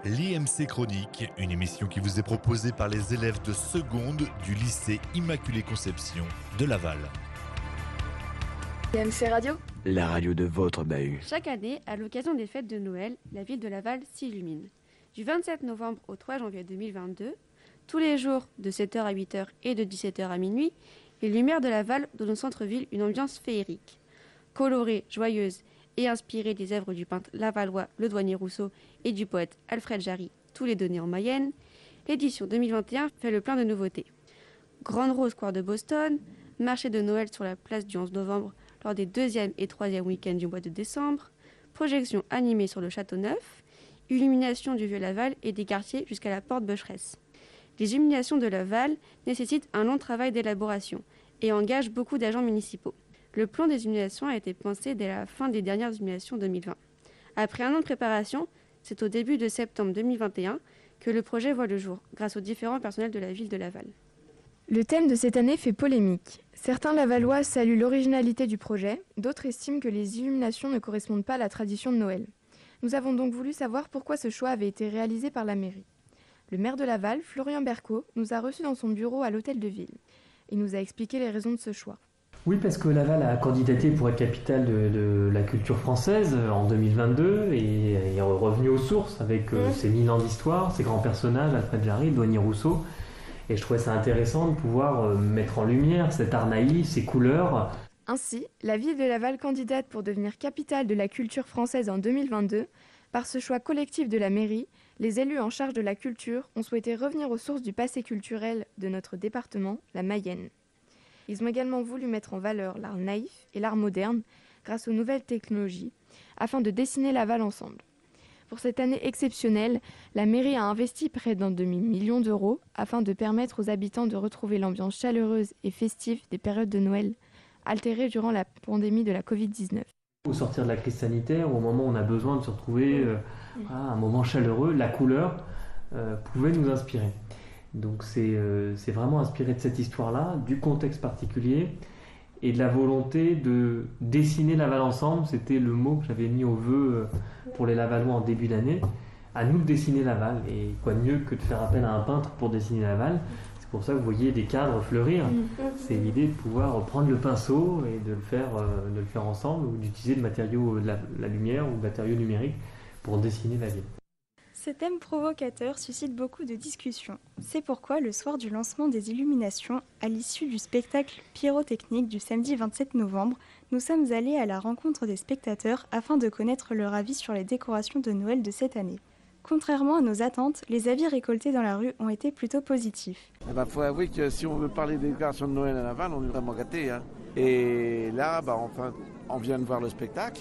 L'IMC Chronique, une émission qui vous est proposée par les élèves de seconde du lycée Immaculée Conception de Laval. IMC Radio, la radio de votre bahut. Chaque année, à l'occasion des fêtes de Noël, la ville de Laval s'illumine. Du 27 novembre au 3 janvier 2022, tous les jours de 7h à 8h et de 17h à minuit, les lumières de Laval donnent au centre-ville une ambiance féerique. Colorée, joyeuse et inspirée des œuvres du peintre lavallois Le Douanier Rousseau et du poète Alfred Jarry, tous les deux nés en Mayenne, l'édition 2021 fait le plein de nouveautés. Grande Rose Square de Boston, marché de Noël sur la place du 11 novembre lors des 2e et 3e week-ends du mois de décembre, projection animée sur le Château Neuf, illumination du Vieux-Laval et des quartiers jusqu'à la porte Becheresse. Les illuminations de Laval nécessitent un long travail d'élaboration et engagent beaucoup d'agents municipaux. Le plan des illuminations a été pensé dès la fin des dernières illuminations 2020. Après un an de préparation, c'est au début de septembre 2021 que le projet voit le jour, grâce aux différents personnels de la ville de Laval. le thème de cette année fait polémique. Certains Lavallois saluent l'originalité du projet, d'autres estiment que les illuminations ne correspondent pas à la tradition de Noël. Nous avons donc voulu savoir pourquoi ce choix avait été réalisé par la mairie. Le maire de Laval, Florian Bercot, nous a reçus dans son bureau à l'hôtel de ville. Il nous a expliqué les raisons de ce choix. Oui, parce que Laval a candidaté pour être capitale de la culture française en 2022 et est revenu aux sources avec ses 1000 ans d'histoire, ses grands personnages, Alfred Jarry, Douanier Rousseau. Et je trouvais ça intéressant de pouvoir mettre en lumière cet art naïf, ces couleurs. Ainsi, la ville de Laval candidate pour devenir capitale de la culture française en 2022. Par ce choix collectif de la mairie, les élus en charge de la culture ont souhaité revenir aux sources du passé culturel de notre département, la Mayenne. Ils ont également voulu mettre en valeur l'art naïf et l'art moderne grâce aux nouvelles technologies, afin de dessiner Laval ensemble. Pour cette année exceptionnelle, la mairie a investi près d'un demi-million d'euros afin de permettre aux habitants de retrouver l'ambiance chaleureuse et festive des périodes de Noël, altérées durant la pandémie de la Covid-19. Au sortir de la crise sanitaire, au moment où on a besoin de se retrouver un moment chaleureux, la couleur pouvait nous inspirer. Donc c'est vraiment inspiré de cette histoire-là, du contexte particulier et de la volonté de dessiner Laval ensemble. C'était le mot que j'avais mis au vœu pour les Lavallois en début d'année. À nous de dessiner Laval. Et quoi de mieux que de faire appel à un peintre pour dessiner Laval. C'est pour ça que vous voyez des cadres fleurir. C'est l'idée de pouvoir prendre le pinceau et de le faire ensemble, ou d'utiliser le matériau de la lumière ou le matériau numérique pour dessiner la ville. Ce thème provocateur suscite beaucoup de discussions. C'est pourquoi le soir du lancement des illuminations, à l'issue du spectacle pyrotechnique du samedi 27 novembre, nous sommes allés à la rencontre des spectateurs afin de connaître leur avis sur les décorations de Noël de cette année. Contrairement à nos attentes, les avis récoltés dans la rue ont été plutôt positifs. Il faut avouer que si on veut parler des décorations de Noël à Laval, on est vraiment gâtés. Et là, enfin, on vient de voir le spectacle,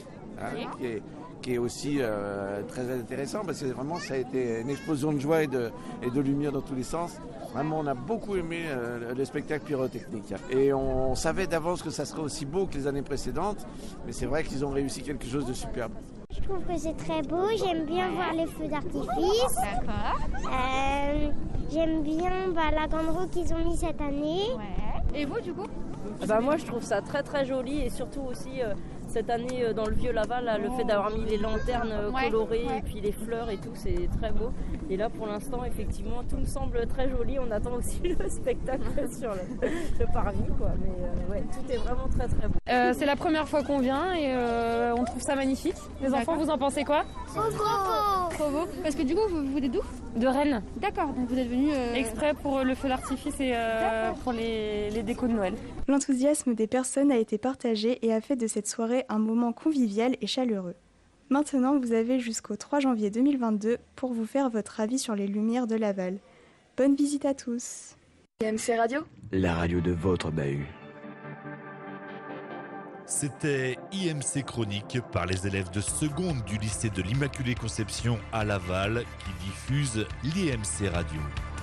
qui est aussi très intéressant, parce que vraiment ça a été une explosion de joie et de lumière dans tous les sens. Vraiment, on a beaucoup aimé le spectacle pyrotechnique. Et on savait d'avance que ça serait aussi beau que les années précédentes, mais c'est vrai qu'ils ont réussi quelque chose de superbe. Je trouve que c'est très beau, j'aime bien voir les feux d'artifice. D'accord. J'aime bien la grande roue qu'ils ont mis cette année. Ouais. Et vous, du coup ? Moi, je trouve ça très très joli, et surtout aussi cette année dans le vieux Laval, le fait d'avoir mis les lanternes colorées et puis les fleurs et tout, c'est très beau. Et là, pour l'instant, effectivement, tout me semble très joli. On attend aussi le spectacle sur le parvis, quoi. Mais tout est vraiment très très beau. C'est la première fois qu'on vient et on trouve ça magnifique. Les enfants, vous en pensez quoi ? Trop beau. Parce que du coup, vous venez d'où ? De Rennes. D'accord, donc vous êtes venus Exprès pour le feu d'artifice et pour les décos de Noël. L'enthousiasme des personnes a été partagé et a fait de cette soirée un moment convivial et chaleureux. Maintenant, vous avez jusqu'au 3 janvier 2022 pour vous faire votre avis sur les lumières de Laval. Bonne visite à tous. IMC Radio, la radio de votre bahut. C'était IMC Chronique par les élèves de seconde du lycée de l'Immaculée Conception à Laval qui diffuse l'IMC Radio.